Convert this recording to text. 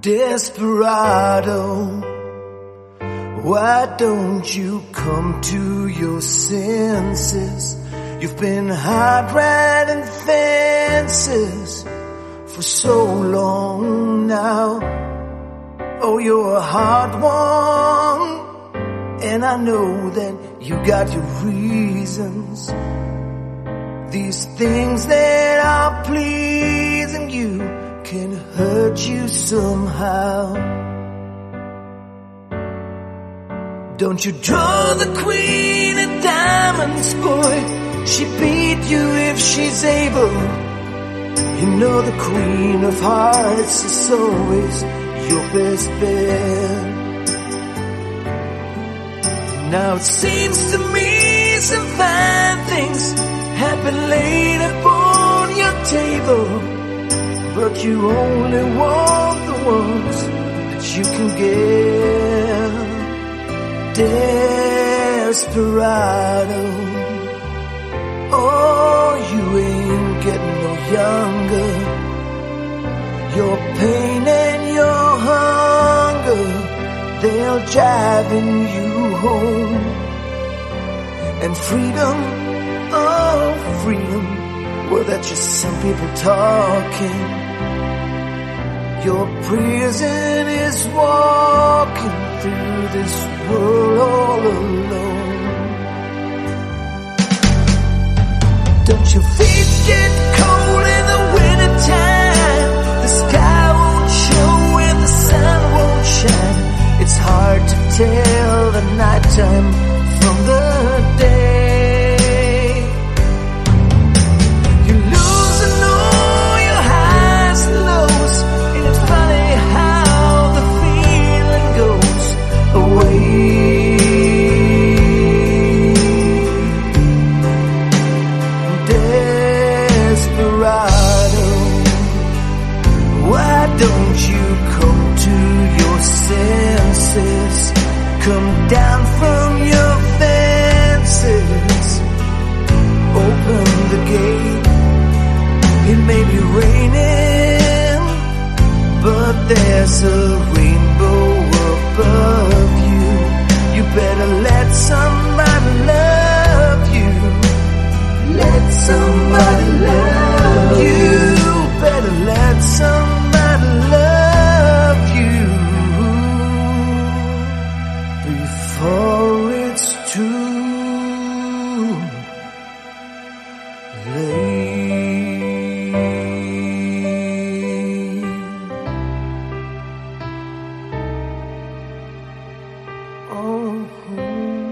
Desperado, why don't you come to your senses? You've been hard riding fences for so long now. Oh, you're a hard one, and I know that you got your reasons. These things that are pleasing you can hurt you somehow. Don't you draw the queen of diamonds, boy. She beat you if she's able. You know the queen of hearts is always your best bet. Now it seems to me some fine things happen late upon your table, but you only want the ones that you can get. Desperado, oh, you ain't getting no younger. Your pain and your hunger, they'll driving you home. And freedom, oh freedom, well that's just some people talking. Your prison is walking through this world all alone. Don't your feet get cold in the wintertime? The sky won't show and the sun won't shine. It's hard to tell the nighttime from the day. You lose and all your highs and lows, and it's funny how the feeling goes away. Desperado, why don't you come to your senses? Come down from your fences, open the gate. It may be raining, but there's a rainbow above you. You better let somebody love you. Let somebody love you. Better let somebody love you before it's too late. Oh.